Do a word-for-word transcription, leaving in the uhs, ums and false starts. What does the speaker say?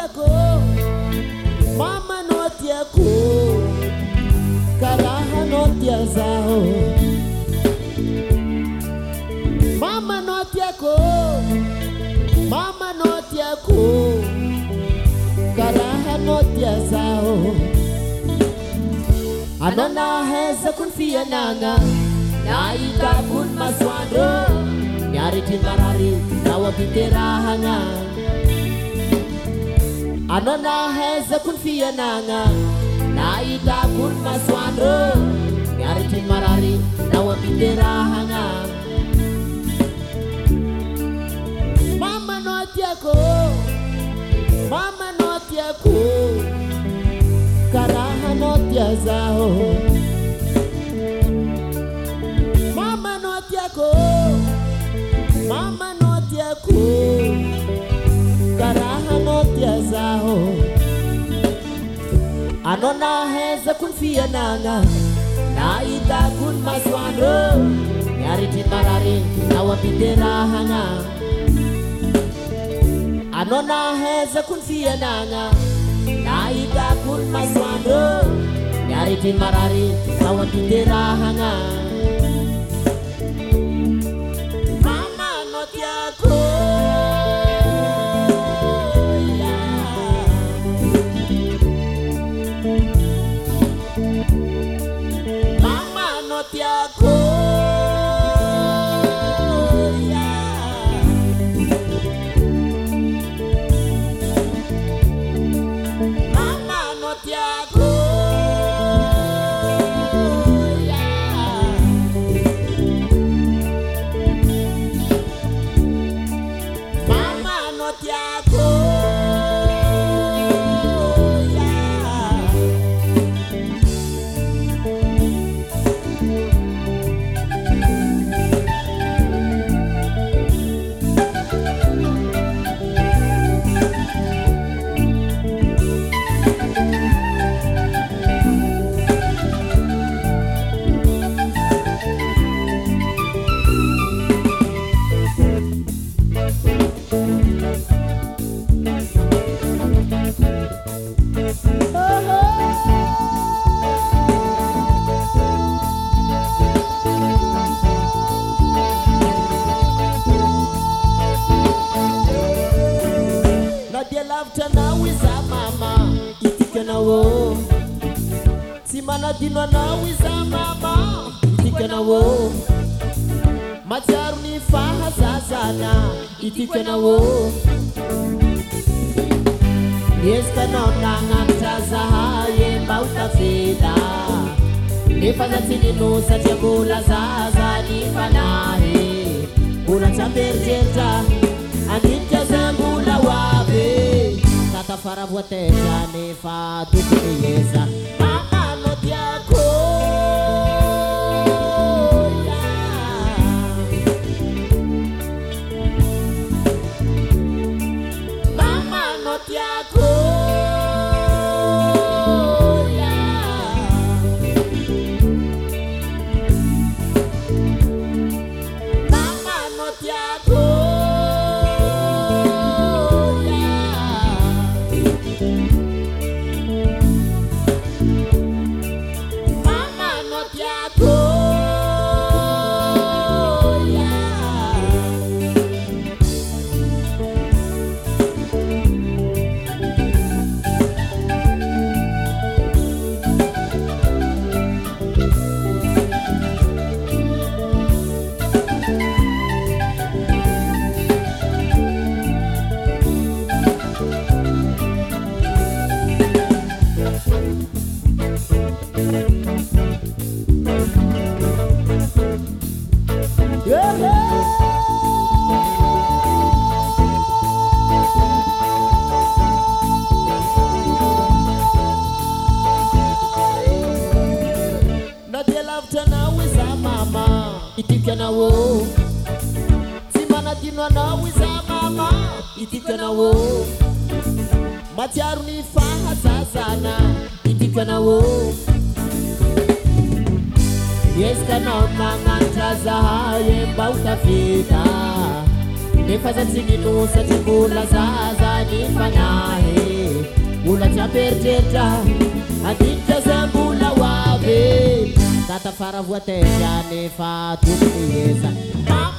tiako, mama no tiako, karaha no tiazao. Mama no tiako, mama no tiako, karaha no tiazao. Anona heza kun fia nanga, na ika kun maswado, nyari marari nawa pikerahanga. Anona heza kun fia nanga, na ika kun maswado, nyari marari nawa pikerahanga. Mama no tiako, mama no tiako, karaha no tiazao. Mama no tiako, mama no tiako, karaha no tiazao. Anona heza kun fia nanga, na ita kun maswando, nyari marari nawa pikerahanga. Anona heza kun fia nanga, na ita kun maswando, nyari marari nawa pikerahanga. Mama no tiako, mama no tiako, mama no tiako, mama no tiako. Simana dino na wiza mama, itike na wo. Macharu ni faha sasana, itike na wo. Yes kanona ngataza haye mbauta fida. Nifaza tini nusa chakula zaza nifanahe. Una chamberjeta, anita zambula wabe. Tata faravuateza nifa tukiyeza. Mama no tiako, mama no tiako, mama no tiako. Itika na wo, simana dino na wiza mama. Itika na wo, macharu ni faha sasana. Itika na wo, yes kanona ngataza haye mbauta fida. Nifaza tini nusa chakula zaza nifanahe. mbola tsy amperitreritra adiditra zay mbola ho avy tatafara voateza nefa tokony eza